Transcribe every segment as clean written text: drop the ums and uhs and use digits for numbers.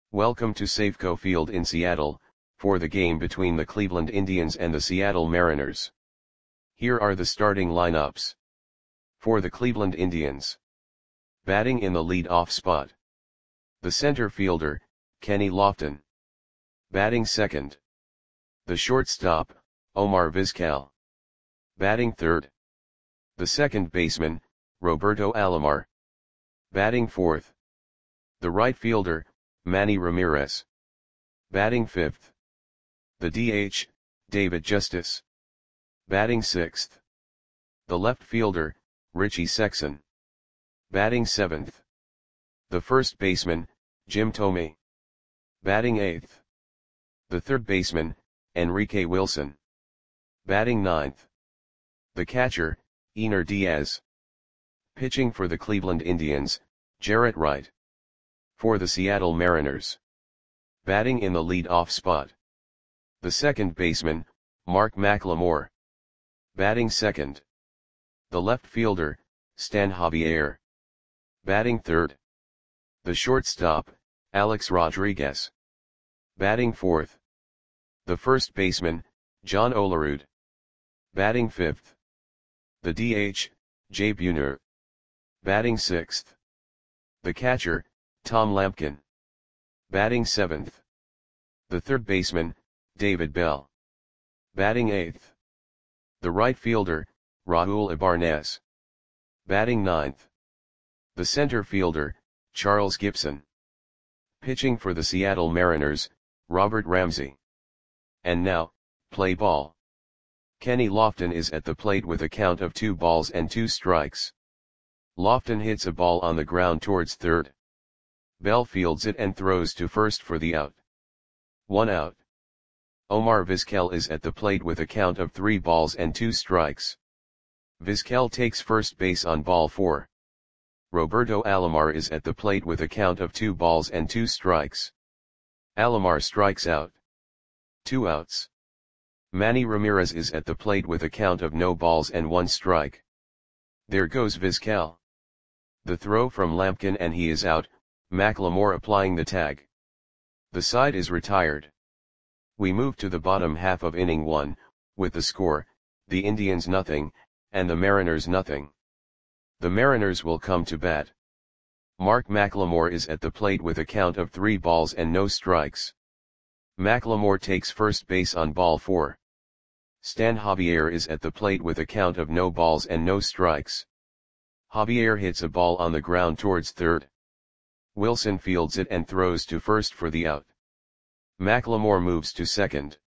Welcome to Safeco Field in Seattle, for the game between the Cleveland Indians and the Seattle Mariners. Here are the starting lineups. For the Cleveland Indians. Batting in the lead-off spot. The center fielder, Kenny Lofton. Batting second. The shortstop, Omar Vizquel. Batting third. The second baseman, Roberto Alomar. Batting fourth. The right fielder, Manny Ramirez. Batting fifth. The DH, David Justice. Batting sixth. The left fielder, Richie Sexson. Batting seventh. The first baseman, Jim Thome. Batting eighth. The third baseman, Enrique Wilson. Batting ninth. The catcher, Einar Diaz. Pitching for the Cleveland Indians, Jarrett Wright. For the Seattle Mariners. Batting in the lead-off spot. The second baseman, Mark McLemore. Batting second. The left fielder, Stan Javier. Batting third. The shortstop, Alex Rodriguez. Batting fourth. The first baseman, John Olerud. Batting fifth. The DH, Jay Buhner. Batting sixth. The catcher, Tom Lampkin. Batting seventh. The third baseman, David Bell. Batting eighth. The right fielder, Raul Ibanez. Batting ninth. The center fielder, Charles Gibson. Pitching for the Seattle Mariners, Robert Ramsey. And now, play ball. Kenny Lofton is at the plate with a count of 2 balls and 2 strikes. Lofton hits a ball on the ground towards third. Bell fields it and throws to first for the out. 1 out. Omar Vizquel is at the plate with a count of 3 balls and 2 strikes. Vizquel takes first base on ball 4. Roberto Alomar is at the plate with a count of 2 balls and 2 strikes. Alomar strikes out. 2 outs. Manny Ramirez is at the plate with a count of no balls and 1 strike. There goes Vizquel. The throw from Lampkin and he is out, McLemore applying the tag. The side is retired. We move to the bottom half of inning 1, with the score, the Indians nothing, and the Mariners nothing. The Mariners will come to bat. Mark McLemore is at the plate with a count of 3 balls and no strikes. McLemore takes first base on ball 4. Stan Javier is at the plate with a count of no balls and no strikes. Javier hits a ball on the ground towards third. Wilson fields it and throws to first for the out. McLemore moves to second.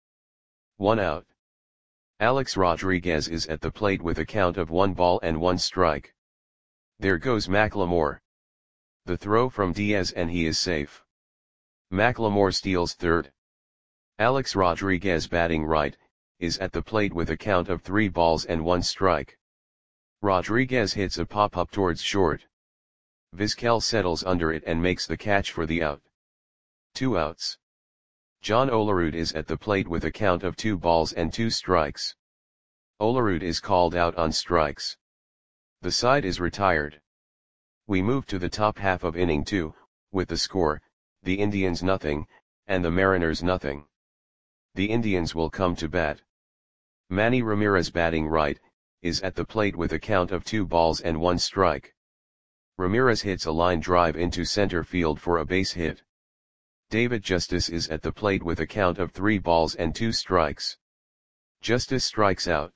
1 out. Alex Rodriguez is at the plate with a count of 1 ball and 1 strike. There goes McLemore. The throw from Diaz and he is safe. McLemore steals third. Alex Rodriguez batting right, is at the plate with a count of 3 balls and 1 strike. Rodriguez hits a pop-up towards short. Vizquel settles under it and makes the catch for the out. 2 outs. John Olerud is at the plate with a count of 2 balls and 2 strikes. Olerud is called out on strikes. The side is retired. We move to the top half of inning 2, with the score, the Indians nothing, and the Mariners nothing. The Indians will come to bat. Manny Ramirez batting right, is at the plate with a count of 2 balls and 1 strike. Ramirez hits a line drive into center field for a base hit. David Justice is at the plate with a count of 3 balls and 2 strikes. Justice strikes out.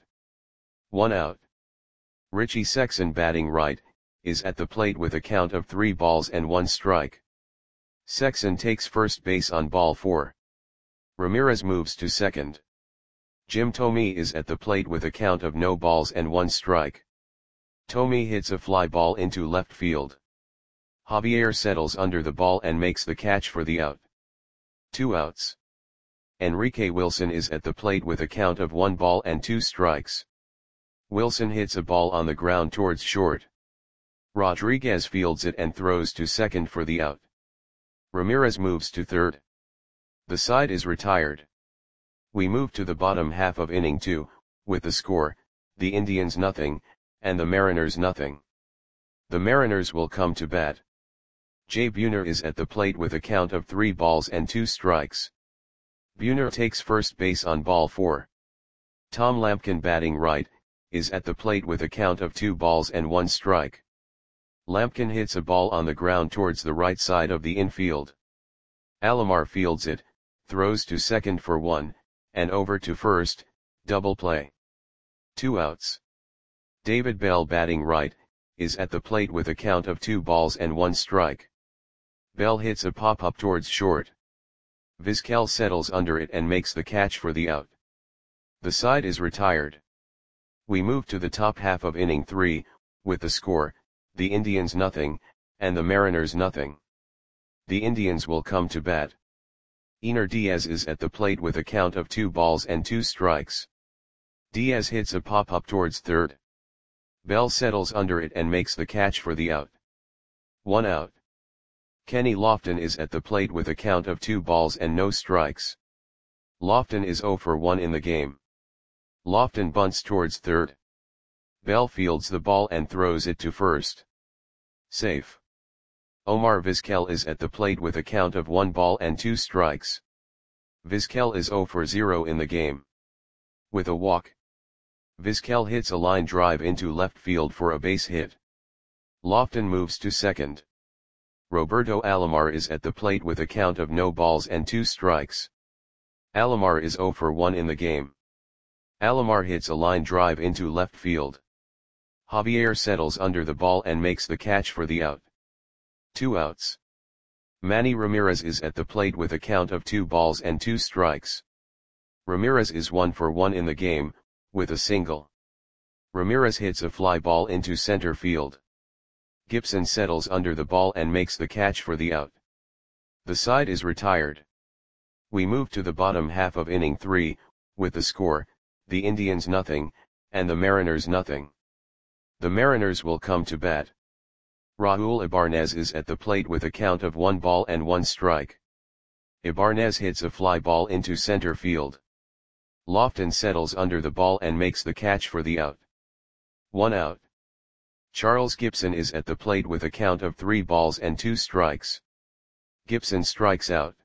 1 out. Richie Sexson batting right, is at the plate with a count of 3 balls and 1 strike. Sexson takes first base on ball 4. Ramirez moves to second. Jim Thome is at the plate with a count of no balls and 1 strike. Thome hits a fly ball into left field. Javier settles under the ball and makes the catch for the out. 2 outs. Enrique Wilson is at the plate with a count of 1 ball and 2 strikes. Wilson hits a ball on the ground towards short. Rodriguez fields it and throws to second for the out. Ramirez moves to third. The side is retired. We move to the bottom half of inning 2, with the score, the Indians nothing, and the Mariners nothing. The Mariners will come to bat. Jay Buhner is at the plate with a count of 3 balls and 2 strikes. Buhner takes first base on ball 4. Tom Lampkin, batting right, is at the plate with a count of 2 balls and 1 strike. Lampkin hits a ball on the ground towards the right side of the infield. Alomar fields it, throws to second for 1, and over to first, double play. 2 outs. David Bell, batting right, is at the plate with a count of 2 balls and 1 strike. Bell hits a pop-up towards short. Vizquel settles under it and makes the catch for the out. The side is retired. We move to the top half of inning 3, with the score, the Indians nothing, and the Mariners nothing. The Indians will come to bat. Ener Diaz is at the plate with a count of 2 balls and 2 strikes. Diaz hits a pop-up towards third. Bell settles under it and makes the catch for the out. 1 out. Kenny Lofton is at the plate with a count of 2 balls and no strikes. Lofton is 0 for 1 in the game. Lofton bunts towards third. Bell fields the ball and throws it to first. Safe. Omar Vizquel is at the plate with a count of 1 ball and 2 strikes. Vizquel is 0 for 0 in the game. With a walk, Vizquel hits a line drive into left field for a base hit. Lofton moves to second. Roberto Alomar is at the plate with a count of no balls and 2 strikes. Alomar is 0 for 1 in the game. Alomar hits a line drive into left field. Javier settles under the ball and makes the catch for the out. 2 outs. Manny Ramirez is at the plate with a count of 2 balls and 2 strikes. Ramirez is 1 for 1 in the game, with a single. Ramirez hits a fly ball into center field. Gibson settles under the ball and makes the catch for the out. The side is retired. We move to the bottom half of inning 3, with the score, the Indians nothing, and the Mariners nothing. The Mariners will come to bat. Raul Ibanez is at the plate with a count of 1 ball and 1 strike. Ibanez hits a fly ball into center field. Lofton settles under the ball and makes the catch for the out. 1 out. Charles Gibson is at the plate with a count of 3 balls and 2 strikes. Gibson strikes out.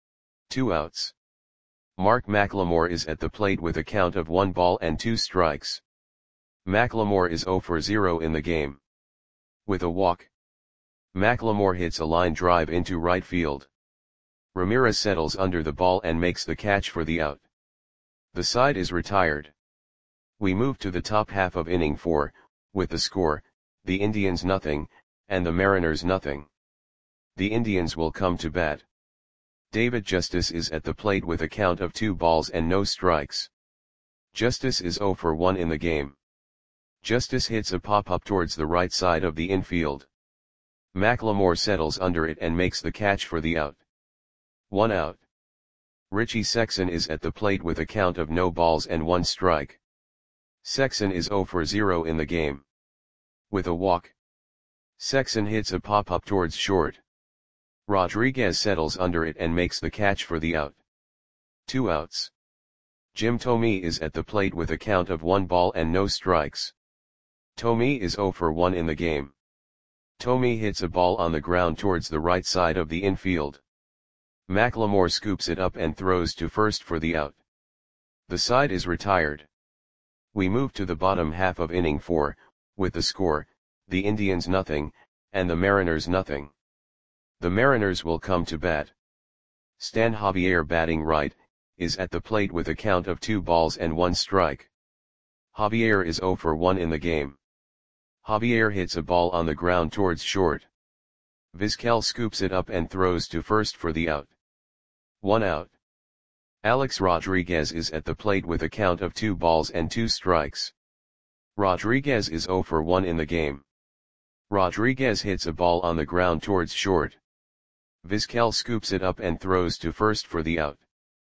2 outs. Mark McLemore is at the plate with a count of 1 ball and 2 strikes. McLemore is 0 for 0 in the game. With a walk, McLemore hits a line drive into right field. Ramirez settles under the ball and makes the catch for the out. The side is retired. We move to the top half of inning 4, with the score, the Indians nothing, and the Mariners nothing. The Indians will come to bat. David Justice is at the plate with a count of 2 balls and no strikes. Justice is 0 for 1 in the game. Justice hits a pop-up towards the right side of the infield. McLemore settles under it and makes the catch for the out. 1 out. Richie Sexson is at the plate with a count of no balls and 1 strike. Sexson is 0 for 0 in the game. With a walk, Sexson hits a pop-up towards short. Rodriguez settles under it and makes the catch for the out. 2 outs. Jim Thome is at the plate with a count of 1 ball and no strikes. Thome is 0 for 1 in the game. Thome hits a ball on the ground towards the right side of the infield. McLemore scoops it up and throws to first for the out. The side is retired. We move to the bottom half of inning 4, with the score, the Indians nothing, and the Mariners nothing. The Mariners will come to bat. Stan Javier, batting right, is at the plate with a count of 2 balls and 1 strike. Javier is 0 for 1 in the game. Javier hits a ball on the ground towards short. Vizquel scoops it up and throws to first for the out. 1 out. Alex Rodriguez is at the plate with a count of 2 balls and 2 strikes. Rodriguez is 0 for 1 in the game. Rodriguez hits a ball on the ground towards short. Vizquel scoops it up and throws to first for the out.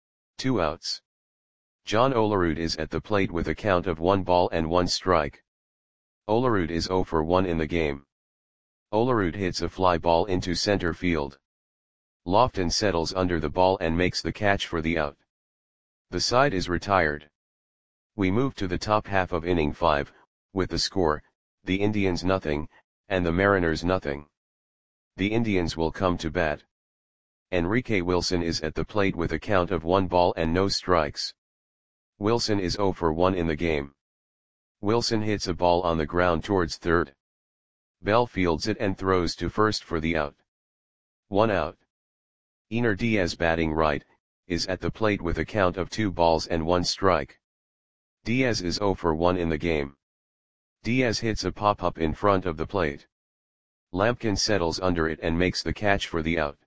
2 outs. John Olerud is at the plate with a count of 1 ball and 1 strike. Olerud is 0 for 1 in the game. Olerud hits a fly ball into center field. Lofton settles under the ball and makes the catch for the out. The side is retired. We move to the top half of inning 5, with the score, the Indians nothing, and the Mariners nothing. The Indians will come to bat. Enrique Wilson is at the plate with a count of 1 ball and no strikes. Wilson is 0 for 1 in the game. Wilson hits a ball on the ground towards third. Bell fields it and throws to first for the out. 1 out. Ener Diaz, batting right, is at the plate with a count of 2 balls and 1 strike. Diaz is 0 for 1 in the game. Diaz hits a pop-up in front of the plate. Lampkin settles under it and makes the catch for the out.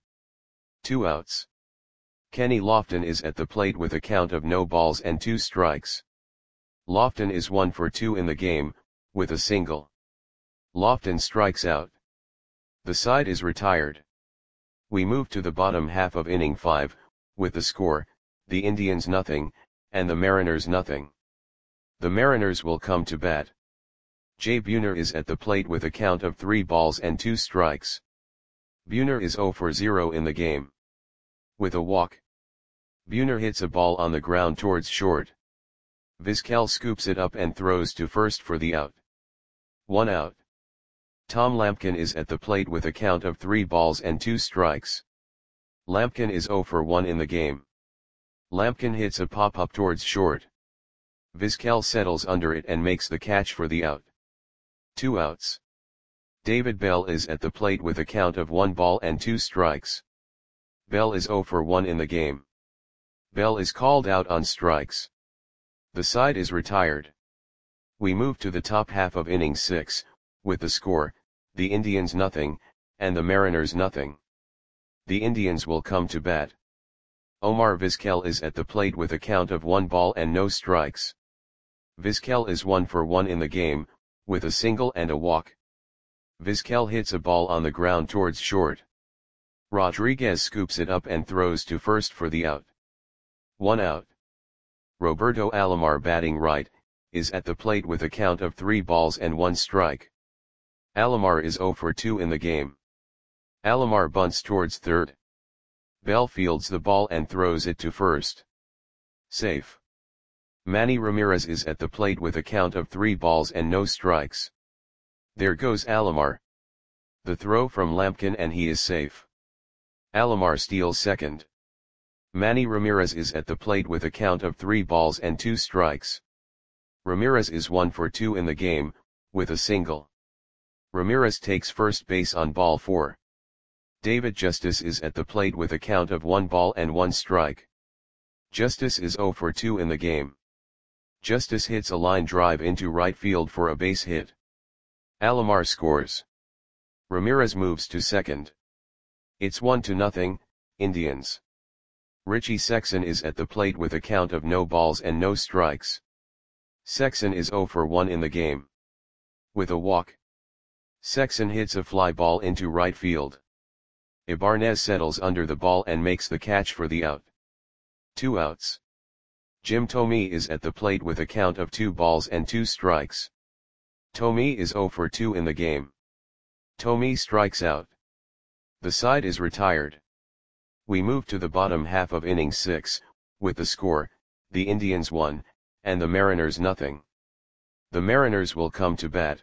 2 outs. Kenny Lofton is at the plate with a count of no balls and 2 strikes. Lofton is 1 for 2 in the game, with a single. Lofton strikes out. The side is retired. We move to the bottom half of inning 5, with the score, the Indians nothing, and the Mariners nothing. The Mariners will come to bat. Jay Buhner is at the plate with a count of 3 balls and 2 strikes. Buhner is 0 for 0 in the game. With a walk. Buhner hits a ball on the ground towards short. Vizquel scoops it up and throws to first for the out. 1 out. Tom Lampkin is at the plate with a count of 3 balls and 2 strikes. Lampkin is 0 for 1 in the game. Lampkin hits a pop-up towards short. Vizquel settles under it and makes the catch for the out. 2 outs. David Bell is at the plate with a count of 1 ball and 2 strikes. Bell is 0 for 1 in the game. Bell is called out on strikes. The side is retired. We move to the top half of inning 6, with the score, the Indians nothing, and the Mariners nothing. The Indians will come to bat. Omar Vizquel is at the plate with a count of 1 ball and no strikes. Vizquel is 1 for 1 in the game, with a single and a walk. Vizquel hits a ball on the ground towards short. Rodriguez scoops it up and throws to first for the out. 1 out. Roberto Alomar, batting right, is at the plate with a count of 3 balls and 1 strike. Alomar is 0 for 2 in the game. Alomar bunts towards third. Bell fields the ball and throws it to first. Safe. Manny Ramirez is at the plate with a count of 3 balls and no strikes. There goes Alomar. The throw from Lampkin and he is safe. Alomar steals second. Manny Ramirez is at the plate with a count of 3 balls and 2 strikes. Ramirez is 1 for 2 in the game, with a single. Ramirez takes first base on ball 4. David Justice is at the plate with a count of 1 ball and 1 strike. Justice is 0 for 2 in the game. Justice hits a line drive into right field for a base hit. Alomar scores. Ramirez moves to second. It's 1-0, Indians. Richie Sexson is at the plate with a count of no balls and no strikes. Sexson is 0 for 1 in the game. With a walk. Sexson hits a fly ball into right field. Ibanez settles under the ball and makes the catch for the out. 2 outs. Jim Thome is at the plate with a count of 2 balls and 2 strikes. Thome is 0 for 2 in the game. Thome strikes out. The side is retired. We move to the bottom half of inning 6, with the score, the Indians 1, and the Mariners nothing. The Mariners will come to bat.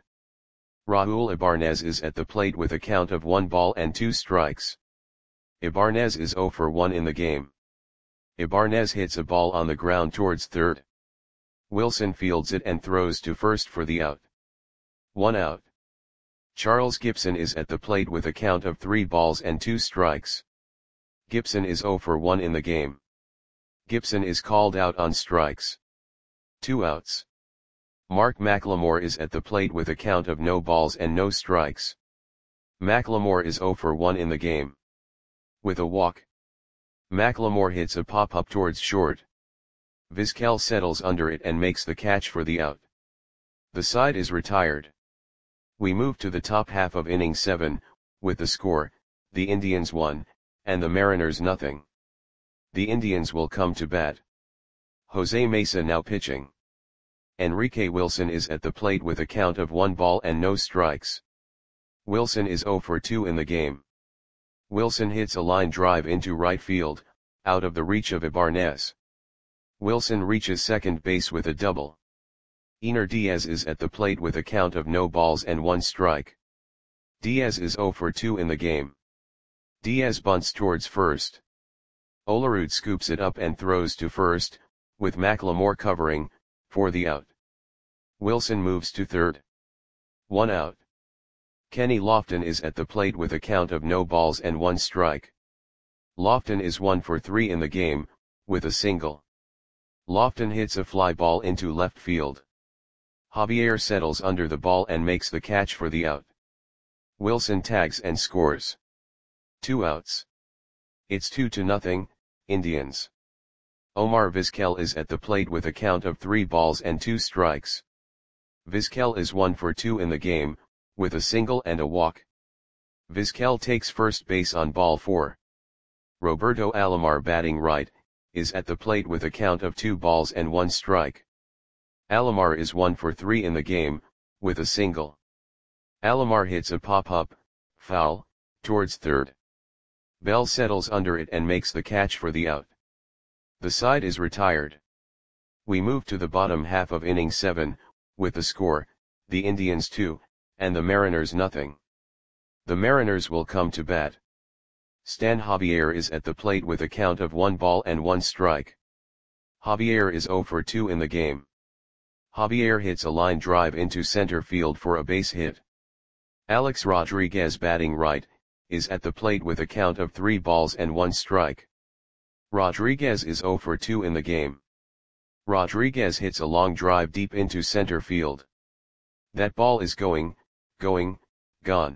Raul Ibanez is at the plate with a count of 1 ball and 2 strikes. Ibanez is 0 for 1 in the game. Ibanez hits a ball on the ground towards third. Wilson fields it and throws to first for the out. 1 out. Charles Gibson is at the plate with a count of 3 balls and 2 strikes. Gibson is 0 for 1 in the game. Gibson is called out on strikes. 2 outs. Mark McLemore is at the plate with a count of no balls and no strikes. McLemore is 0 for 1 in the game. With a walk. McLemore hits a pop-up towards short. Vizquel settles under it and makes the catch for the out. The side is retired. We move to the top half of inning 7, with the score, the Indians 1, and the Mariners nothing. The Indians will come to bat. Jose Mesa now pitching. Enrique Wilson is at the plate with a count of 1 ball and no strikes. Wilson is 0 for 2 in the game. Wilson hits a line drive into right field, out of the reach of Ibanez. Wilson reaches second base with a double. Ener Diaz is at the plate with a count of no balls and 1 strike. Diaz is 0 for 2 in the game. Diaz bunts towards first. Olerud scoops it up and throws to first, with McLemore covering, for the out. Wilson moves to third. 1 out. Kenny Lofton is at the plate with a count of no balls and 1 strike. Lofton is 1 for 3 in the game, with a single. Lofton hits a fly ball into left field. Javier settles under the ball and makes the catch for the out. Wilson tags and scores. 2 outs. It's 2-0, Indians. Omar Vizquel is at the plate with a count of 3 balls and 2 strikes. Vizquel is 1 for 2 in the game, with a single and a walk. Vizquel takes first base on ball 4. Roberto Alomar, batting right, is at the plate with a count of 2 balls and 1 strike. Alomar is 1 for 3 in the game, with a single. Alomar hits a pop-up, foul, towards third. Bell settles under it and makes the catch for the out. The side is retired. We move to the bottom half of inning 7, with the score, the Indians 2, and the Mariners nothing. The Mariners will come to bat. Stan Javier is at the plate with a count of 1 ball and 1 strike. Javier is 0 for 2 in the game. Javier hits a line drive into center field for a base hit. Alex Rodriguez, batting right, is at the plate with a count of 3 balls and 1 strike. Rodriguez is 0 for 2 in the game. Rodriguez hits a long drive deep into center field. That ball is going, gone.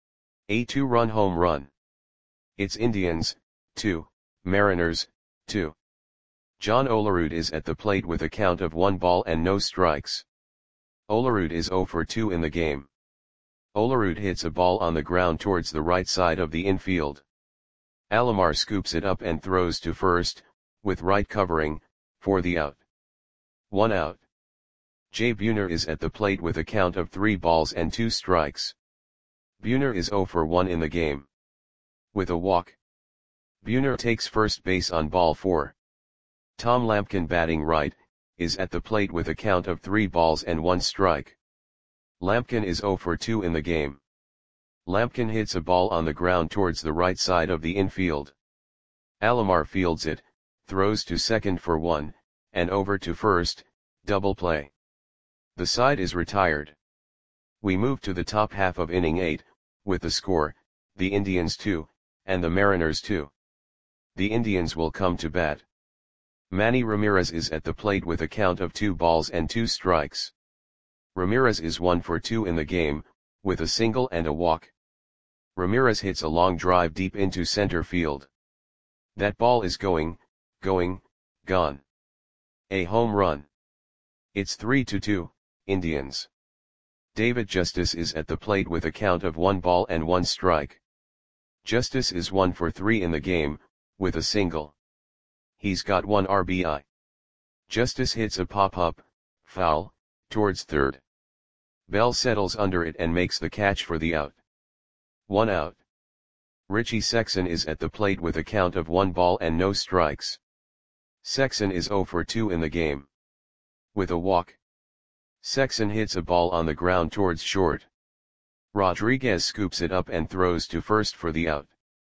A 2-run home run. It's Indians, 2, Mariners, 2. John Olerud is at the plate with a count of 1 ball and no strikes. Olerud is 0 for 2 in the game. Olerud hits a ball on the ground towards the right side of the infield. Alomar scoops it up and throws to first, with right covering, for the out. 1 out. Jay Buhner is at the plate with a count of 3 balls and 2 strikes. Buhner is 0 for 1 in the game. With a walk. Buhner takes first base on ball 4. Tom Lampkin, batting right, is at the plate with a count of 3 balls and 1 strike. Lampkin is 0 for 2 in the game. Lampkin hits a ball on the ground towards the right side of the infield. Alomar fields it, throws to second for 1, and over to first, double play. The side is retired. We move to the top half of inning 8, with the score, the Indians 2, and the Mariners 2. The Indians will come to bat. Manny Ramirez is at the plate with a count of 2 balls and 2 strikes. Ramirez is 1 for 2 in the game, with a single and a walk. Ramirez hits a long drive deep into center field. That ball is going, gone. A home run. It's 3-2, Indians. David Justice is at the plate with a count of 1 ball and 1 strike. Justice is 1 for 3 in the game, with a single. He's got 1 RBI. Justice hits a pop-up, foul, towards third. Bell settles under it and makes the catch for the out. 1 out. Richie Sexson is at the plate with a count of 1 ball and no strikes. Sexson is 0 for 2 in the game. With a walk. Sexson hits a ball on the ground towards short. Rodriguez scoops it up and throws to first for the out.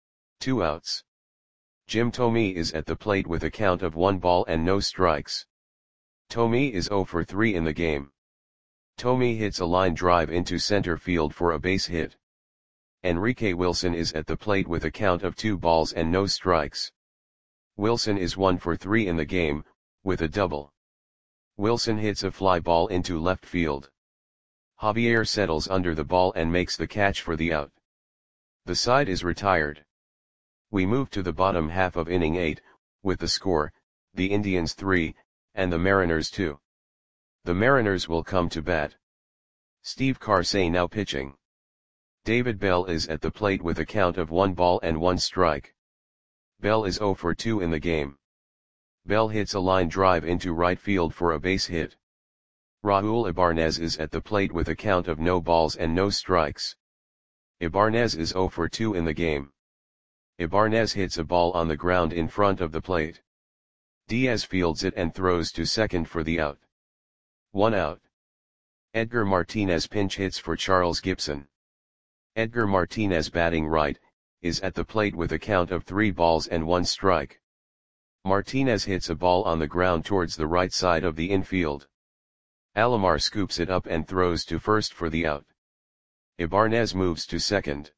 2 outs. Jim Thome is at the plate with a count of 1 ball and no strikes. Thome is 0 for 3 in the game. Thome hits a line drive into center field for a base hit. Enrique Wilson is at the plate with a count of 2 balls and no strikes. Wilson is 1 for 3 in the game, with a double. Wilson hits a fly ball into left field. Javier settles under the ball and makes the catch for the out. The side is retired. We move to the bottom half of inning 8, with the score, the Indians 3, and the Mariners 2. The Mariners will come to bat. Steve Karsay now pitching. David Bell is at the plate with a count of 1 ball and 1 strike. Bell is 0 for 2 in the game. Bell hits a line drive into right field for a base hit. Raul Ibanez is at the plate with a count of no balls and no strikes. Ibanez is 0 for 2 in the game. Ibanez hits a ball on the ground in front of the plate. Diaz fields it and throws to second for the out. 1 out. Edgar Martinez pinch hits for Charles Gibson. Edgar Martinez batting right, is at the plate with a count of 3 balls and 1 strike. Martinez hits a ball on the ground towards the right side of the infield. Alomar scoops it up and throws to first for the out. Ibanez moves to second.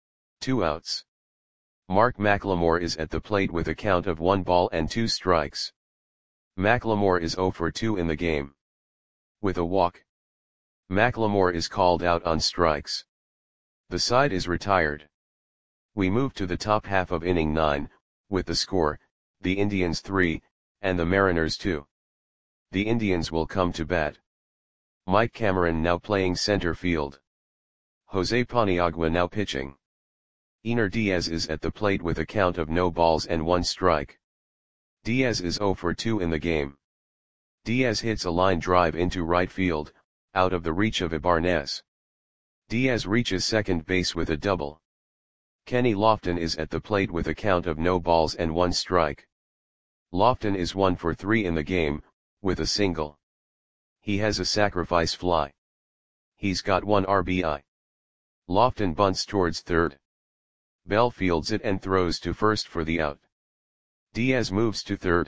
2 outs. Mark McLemore is at the plate with a count of 1 ball and 2 strikes. McLemore is 0 for 2 in the game. With a walk, McLemore is called out on strikes. The side is retired. We move to the top half of inning 9, with the score, the Indians 3, and the Mariners 2. The Indians will come to bat. Mike Cameron now playing center field. Jose Paniagua now pitching. Ener Diaz is at the plate with a count of no balls and 1 strike. Diaz is 0 for 2 in the game. Diaz hits a line drive into right field, out of the reach of Ibanez. Diaz reaches second base with a double. Kenny Lofton is at the plate with a count of no balls and 1 strike. Lofton is 1 for 3 in the game, with a single. He has a sacrifice fly. He's got 1 RBI. Lofton bunts towards third. Bell fields it and throws to first for the out. Diaz moves to third.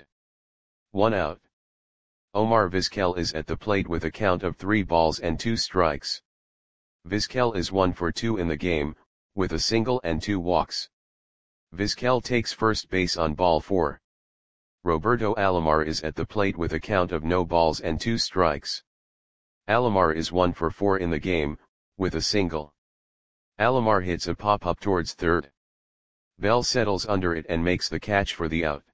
1 out. Omar Vizquel is at the plate with a count of 3 balls and 2 strikes. Vizquel is 1 for 2 in the game, with a single and 2 walks. Vizquel takes first base on ball 4. Roberto Alomar is at the plate with a count of no balls and 2 strikes. Alomar is 1 for 4 in the game, with a single. Alomar hits a pop-up towards third. Bell settles under it and makes the catch for the out.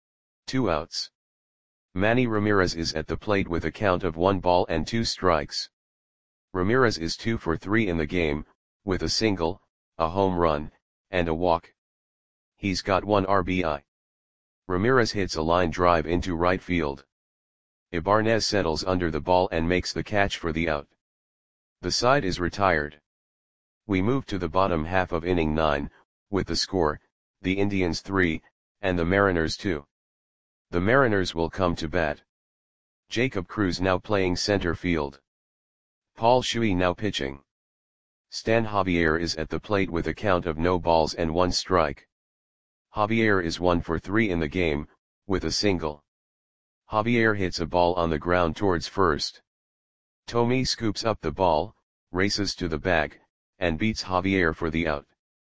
2 outs. Manny Ramirez is at the plate with a count of 1 ball and 2 strikes. Ramirez is 2 for 3 in the game, with a single, a home run, and a walk. He's got 1 RBI. Ramirez hits a line drive into right field. Ibanez settles under the ball and makes the catch for the out. The side is retired. We move to the bottom half of inning 9, with the score, the Indians 3, and the Mariners 2. The Mariners will come to bat. Jacob Cruz now playing center field. Paul Shuey now pitching. Stan Javier is at the plate with a count of no balls and 1 strike. Javier is 1 for 3 in the game, with a single. Javier hits a ball on the ground towards first. Tommy scoops up the ball, races to the bag, and beats Javier for the out.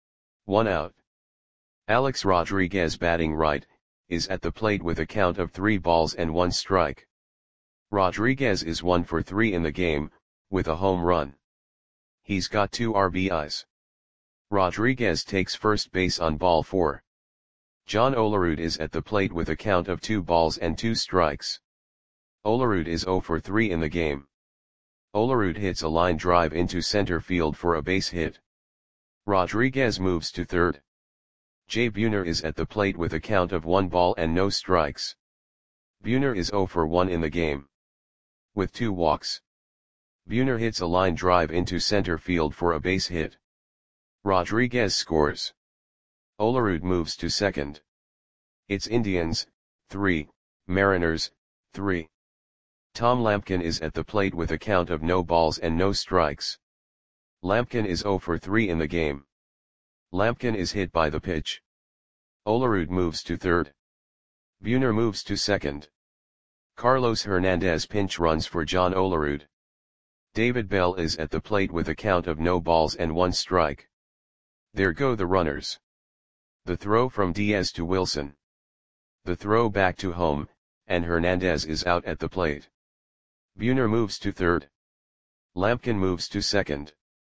1 out. Alex Rodriguez batting right, is at the plate with a count of 3 balls and 1 strike. Rodriguez is 1 for 3 in the game, with a home run. He's got 2 RBIs. Rodriguez takes first base on ball 4. John Olerud is at the plate with a count of 2 balls and 2 strikes. Olerud is 0 for 3 in the game. Olerud hits a line drive into center field for a base hit. Rodriguez moves to third. Jay Buhner is at the plate with a count of 1 ball and no strikes. Buhner is 0 for 1 in the game. With 2 walks. Buhner hits a line drive into center field for a base hit. Rodriguez scores. Olerud moves to second. It's Indians, 3, Mariners, 3. Tom Lampkin is at the plate with a count of no balls and no strikes. Lampkin is 0 for 3 in the game. Lampkin is hit by the pitch. Olerud moves to third. Buhner moves to second. Carlos Hernandez pinch runs for John Olerud. David Bell is at the plate with a count of no balls and 1 strike. There go the runners. The throw from Diaz to Wilson. The throw back to home, and Hernandez is out at the plate. Buhner moves to third. Lampkin moves to second.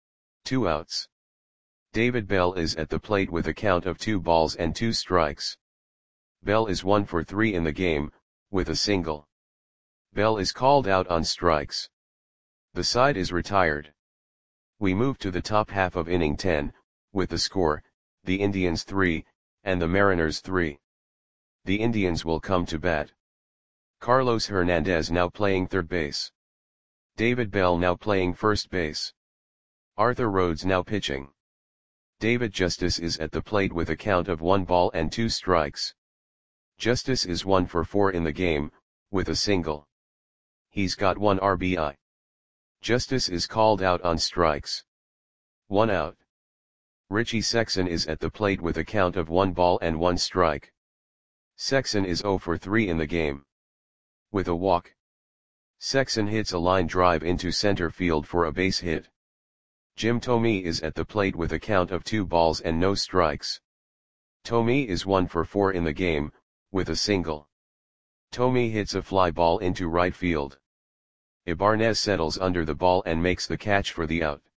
2 outs. David Bell is at the plate with a count of 2 balls and 2 strikes. Bell is 1 for 3 in the game, with a single. Bell is called out on strikes. The side is retired. We move to the top half of inning 10, with the score, the Indians 3, and the Mariners 3. The Indians will come to bat. Carlos Hernandez now playing third base. David Bell now playing first base. Arthur Rhodes now pitching. David Justice is at the plate with a count of 1 ball and 2 strikes. Justice is 1 for 4 in the game, with a single. He's got 1 RBI. Justice is called out on strikes. 1 out. Richie Sexson is at the plate with a count of 1 ball and 1 strike. Sexson is 0 for 3 in the game. With a walk, Sexson hits a line drive into center field for a base hit. Jim Thome is at the plate with a count of 2 balls and no strikes. Thome is 1 for 4 in the game, with a single. Thome hits a fly ball into right field. Ibanez settles under the ball and makes the catch for the out.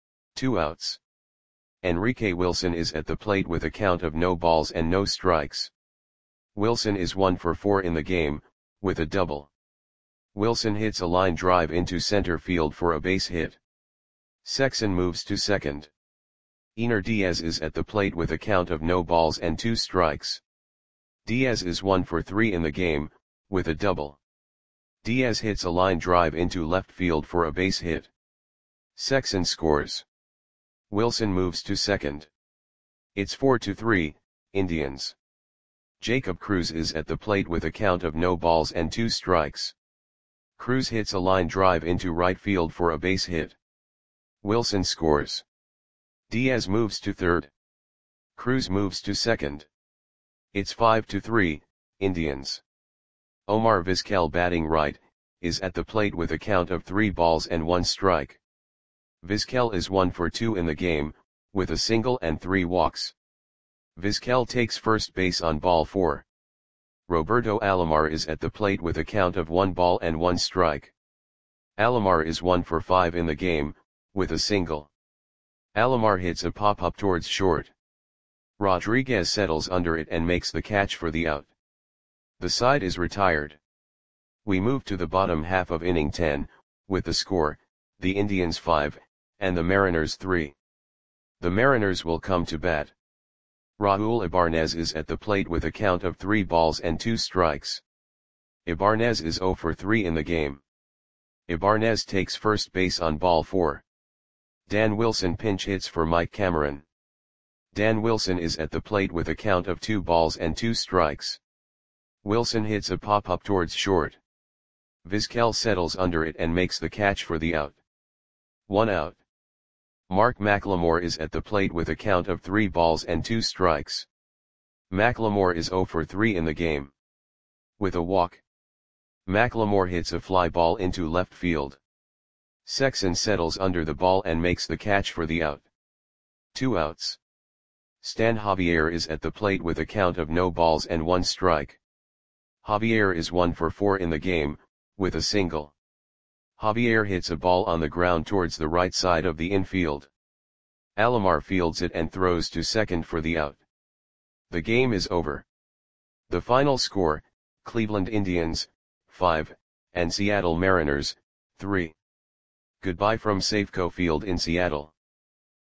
2 outs. Enrique Wilson is at the plate with a count of no balls and no strikes. Wilson is 1 for 4 in the game, with a double. Wilson hits a line drive into center field for a base hit. Sexson moves to second. Einar Diaz is at the plate with a count of no balls and 2 strikes. Diaz is 1 for 3 in the game, with a double. Diaz hits a line drive into left field for a base hit. Sexson scores. Wilson moves to second. It's 4-3, Indians. Jacob Cruz is at the plate with a count of no balls and 2 strikes. Cruz hits a line drive into right field for a base hit. Wilson scores. Diaz moves to third. Cruz moves to second. It's 5-3, Indians. Omar Vizquel, batting right, is at the plate with a count of 3 balls and 1 strike. Vizquel is 1 for 2 in the game, with a single and 3 walks. Vizquel takes first base on ball 4. Roberto Alomar is at the plate with a count of 1 ball and 1 strike. Alomar is 1 for 5 in the game, with a single. Alomar hits a pop-up towards short. Rodriguez settles under it and makes the catch for the out. The side is retired. We move to the bottom half of inning 10, with the score, the Indians 5, and the Mariners 3. The Mariners will come to bat. Raul Ibanez is at the plate with a count of 3 balls and 2 strikes. Ibanez is 0 for 3 in the game. Ibanez takes first base on ball 4. Dan Wilson pinch hits for Mike Cameron. Dan Wilson is at the plate with a count of 2 balls and 2 strikes. Wilson hits a pop-up towards short. Vizquel settles under it and makes the catch for the out. 1 out. Mark McLemore is at the plate with a count of 3 balls and 2 strikes. McLemore is 0 for 3 in the game. With a walk, McLemore hits a fly ball into left field. Sexson settles under the ball and makes the catch for the out. 2 outs. Stan Javier is at the plate with a count of no balls and 1 strike. Javier is 1 for 4 in the game, with a single. Javier hits a ball on the ground towards the right side of the infield. Alomar fields it and throws to second for the out. The game is over. The final score, Cleveland Indians, 5, and Seattle Mariners, 3. Goodbye from Safeco Field in Seattle.